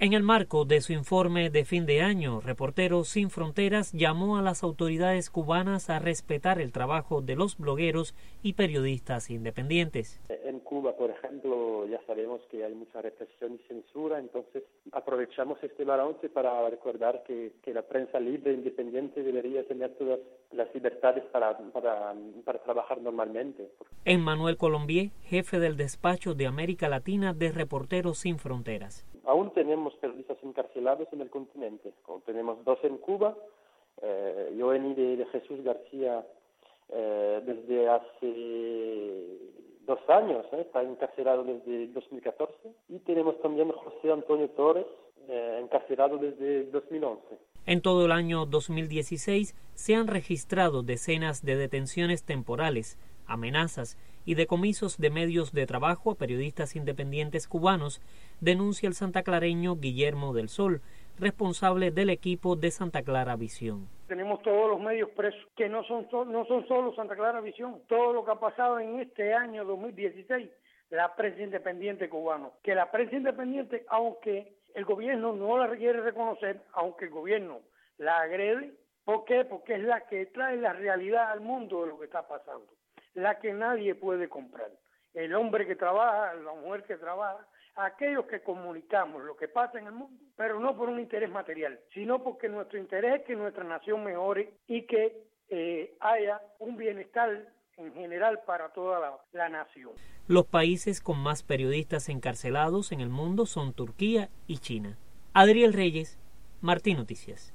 En el marco de su informe de fin de año, Reporteros Sin Fronteras llamó a las autoridades cubanas a respetar el trabajo de los blogueros y periodistas independientes. En Cuba, por ejemplo, ya sabemos que hay mucha represión y censura, entonces aprovechamos este balance para recordar que la prensa libre e independiente debería tener todas las libertades para trabajar normalmente. Emmanuel Colombier, jefe del despacho de América Latina de Reporteros Sin Fronteras. Aún tenemos periodistas encarcelados en el continente. Tenemos 2 en Cuba. Joenny de Jesús García desde hace 2 años, está encarcelado desde 2014. Y tenemos también José Antonio Torres, encarcelado desde 2011. En todo el año 2016 se han registrado decenas de detenciones temporales, amenazas y decomisos de medios de trabajo a periodistas independientes cubanos, denuncia el santaclareño Guillermo del Sol, responsable del equipo de Santa Clara Visión. Tenemos todos los medios presos, que no son solo Santa Clara Visión, todo lo que ha pasado en este año 2016, la prensa independiente cubana, que la prensa independiente, aunque el gobierno no la quiere reconocer, aunque el gobierno la agrede, ¿por qué? Porque es la que trae la realidad al mundo de lo que está pasando, la que nadie puede comprar. El hombre que trabaja, la mujer que trabaja, aquellos que comunicamos lo que pasa en el mundo, pero no por un interés material, sino porque nuestro interés es que nuestra nación mejore y que haya un bienestar en general para toda la nación. Los países con más periodistas encarcelados en el mundo son Turquía y China. Adriel Reyes, Martín Noticias.